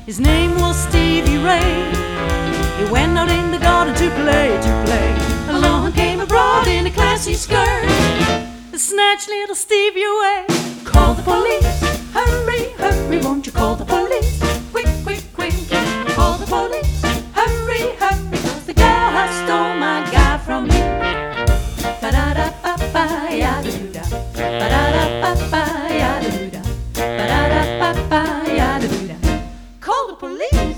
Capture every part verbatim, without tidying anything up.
His name was Stevie Ray. He went out in the garden to play, to play. Along came a broad in a classy skirt, snatched little Stevie away. Call the police, hurry, hurry, won't you call the police? Quick, quick, quick, call the police. Hurry, hurry, 'cause the girl has stole my guy from me. Ba-da-da-ba-ba-ya-da-doo-da, ba-da-da-ba-ba-ya-da-doo-da, ba-da-da-ba-ba-ya-da-doo-da. Call the police.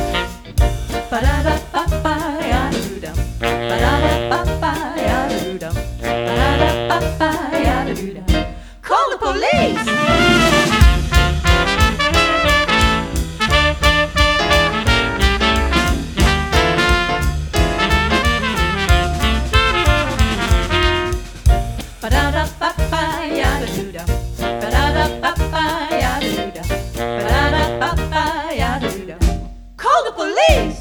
Ba-da-da-ba-ba-ya-da-doo-da, ba-da-da-ba-ba-ya-da-doo-da, ba-da-da-ba-ba-ya-da-doo-da. Call the police. Ba-da-da-ba-ba-ya-da-doo-da, ba-da-da-ba-ba-ya-da-doo-da, ba-da-da-ba-ba-ya-da-doo-da. Call the police!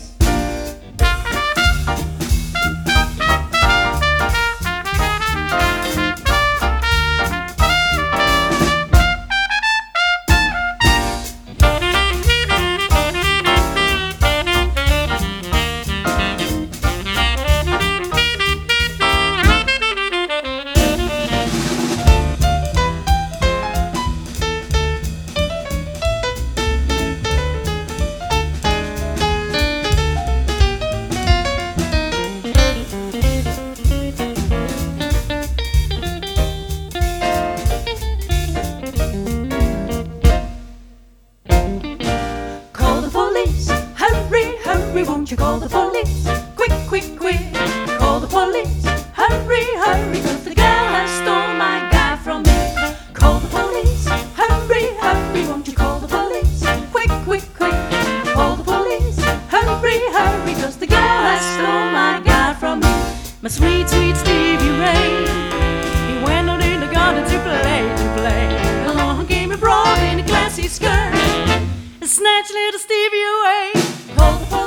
Won't you call the police? Quick, quick, quick, call the police. Hurry, hurry, 'cause the girl has stole my guy from me. Call the police. Hurry, hurry, won't you call the police? Quick, quick, quick, call the police. Hurry, hurry, 'cause the girl has stole my guy from me. My sweet, sweet Stevie Ray, he went out in the garden to play, to play. Along came a broad in a classy skirt, and snatched little Stevie away. Call the police.